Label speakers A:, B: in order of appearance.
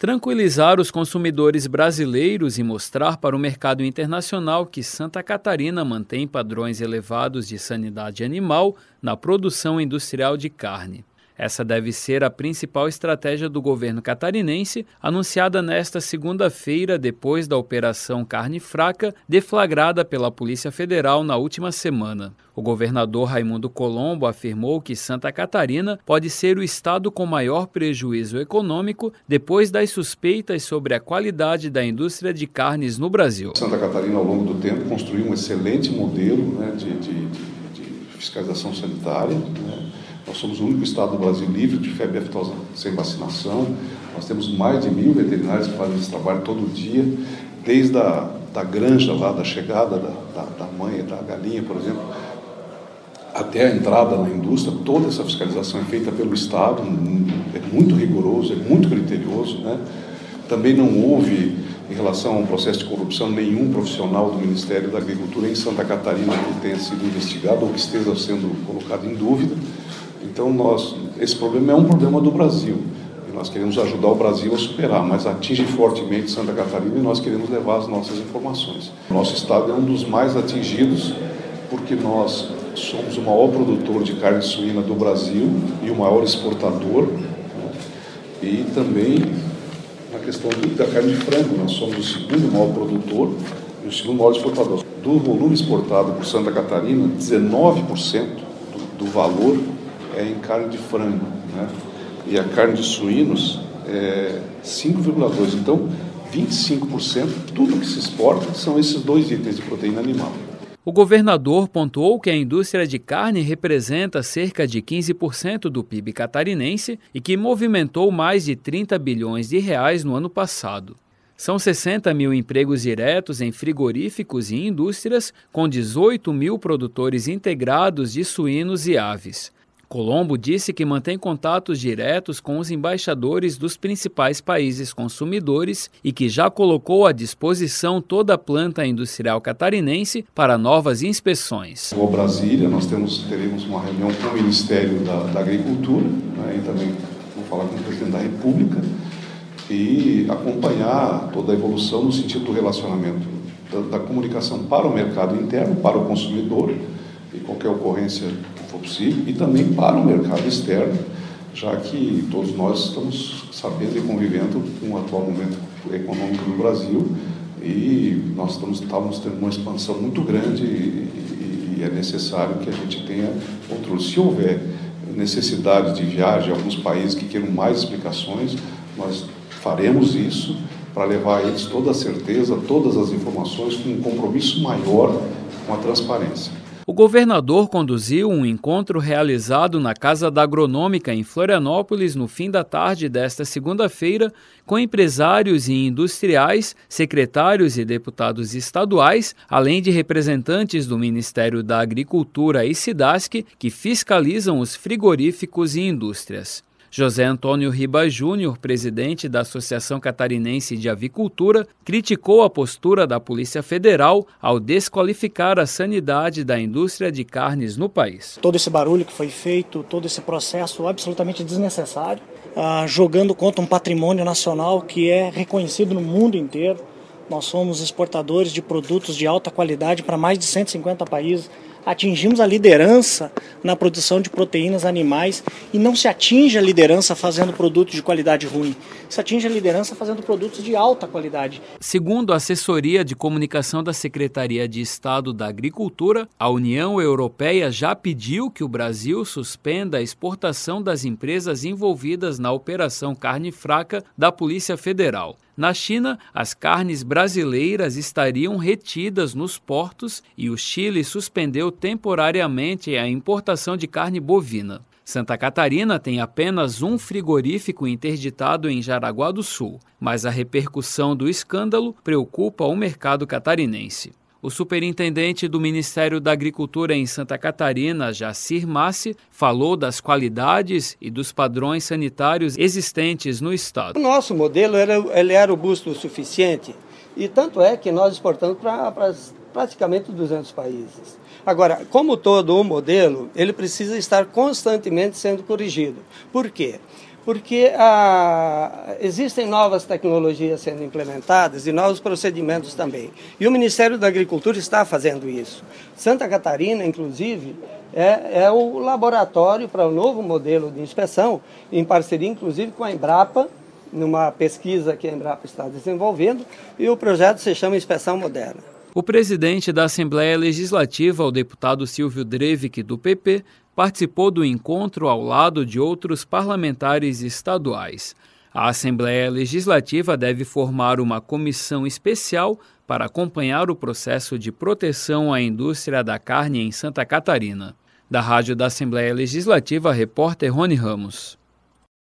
A: tranquilizar os consumidores brasileiros e mostrar para o mercado internacional que Santa Catarina mantém padrões elevados de sanidade animal na produção industrial de carne. Essa deve ser a principal estratégia do governo catarinense, anunciada nesta segunda-feira, depois da Operação Carne Fraca, deflagrada pela Polícia Federal na última semana. O governador Raimundo Colombo afirmou que Santa Catarina pode ser o estado com maior prejuízo econômico depois das suspeitas sobre a qualidade da indústria de carnes no Brasil.
B: Santa Catarina, ao longo do tempo, construiu um excelente modelo de fiscalização sanitária. Nós somos o único estado do Brasil livre de febre aftosa sem vacinação. Nós temos mais de 1.000 veterinários que fazem esse trabalho todo dia, desde da granja lá, da chegada da mãe, da galinha, por exemplo, até a entrada na indústria. Toda essa fiscalização é feita pelo Estado, é muito rigoroso, é muito criterioso, né? Também não houve, em relação ao processo de corrupção, nenhum profissional do Ministério da Agricultura em Santa Catarina que tenha sido investigado ou que esteja sendo colocado em dúvida. Então, esse problema é um problema do Brasil, e nós queremos ajudar o Brasil a superar, mas atinge fortemente Santa Catarina e nós queremos levar as nossas informações. Nosso estado é um dos mais atingidos, porque nós somos o maior produtor de carne suína do Brasil e o maior exportador, né? E também na questão da carne de frango, nós somos o segundo maior produtor e o segundo maior exportador. Do volume exportado por Santa Catarina, 19% do valor é em carne de frango, né? E a carne de suínos é 5,2%. Então, 25%, tudo que se exporta são esses dois itens de proteína animal.
A: O governador pontuou que a indústria de carne representa cerca de 15% do PIB catarinense e que movimentou mais de 30 bilhões de reais no ano passado. São 60 mil empregos diretos em frigoríficos e indústrias, com 18 mil produtores integrados de suínos e aves. Colombo disse que mantém contatos diretos com os embaixadores dos principais países consumidores e que já colocou à disposição toda a planta industrial catarinense para novas inspeções.
B: Vou a Brasília, nós teremos uma reunião com o Ministério da Agricultura, né, e também vou falar com o presidente da República e acompanhar toda a evolução no sentido do relacionamento da comunicação para o mercado interno, para o consumidor, e qualquer ocorrência que for possível, e também para o mercado externo, já que todos nós estamos sabendo e convivendo com o atual momento econômico do Brasil, e nós estamos tendo uma expansão muito grande e é necessário que a gente tenha controle. Se houver necessidade de viagem a alguns países que queiram mais explicações, nós faremos isso para levar a eles toda a certeza, todas as informações, com um compromisso maior com a transparência.
A: O governador conduziu um encontro realizado na Casa da Agronômica em Florianópolis no fim da tarde desta segunda-feira, com empresários e industriais, secretários e deputados estaduais, além de representantes do Ministério da Agricultura e SIDASC, que fiscalizam os frigoríficos e indústrias. José Antônio Ribas Júnior, presidente da Associação Catarinense de Avicultura, criticou a postura da Polícia Federal ao desqualificar a sanidade da indústria de carnes no país.
C: Todo esse barulho que foi feito, todo esse processo absolutamente desnecessário, jogando contra um patrimônio nacional que é reconhecido no mundo inteiro. Nós somos exportadores de produtos de alta qualidade para mais de 150 países. Atingimos a liderança na produção de proteínas animais e não se atinge a liderança fazendo produtos de qualidade ruim. Se atinge a liderança fazendo produtos de alta qualidade.
A: Segundo a assessoria de comunicação da Secretaria de Estado da Agricultura, a União Europeia já pediu que o Brasil suspenda a exportação das empresas envolvidas na Operação Carne Fraca da Polícia Federal. Na China, as carnes brasileiras estariam retidas nos portos e o Chile suspendeu temporariamente a importação de carne bovina. Santa Catarina tem apenas um frigorífico interditado em Jaraguá do Sul, mas a repercussão do escândalo preocupa o mercado catarinense. O superintendente do Ministério da Agricultura em Santa Catarina, Jacir Massi, falou das qualidades e dos padrões sanitários existentes no estado.
D: O nosso modelo ele era robusto o suficiente, e tanto é que nós exportamos para praticamente 200 países. Agora, como todo o modelo, ele precisa estar constantemente sendo corrigido. Por quê? porque existem novas tecnologias sendo implementadas e novos procedimentos também. E o Ministério da Agricultura está fazendo isso. Santa Catarina, inclusive, é o laboratório para o novo modelo de inspeção, em parceria, inclusive, com a Embrapa, numa pesquisa que a Embrapa está desenvolvendo, e o projeto se chama Inspeção Moderna.
A: O presidente da Assembleia Legislativa, o deputado Silvio Drevic, do PP, participou do encontro ao lado de outros parlamentares estaduais. A Assembleia Legislativa deve formar uma comissão especial para acompanhar o processo de proteção à indústria da carne em Santa Catarina. Da Rádio da Assembleia Legislativa, repórter Rony Ramos.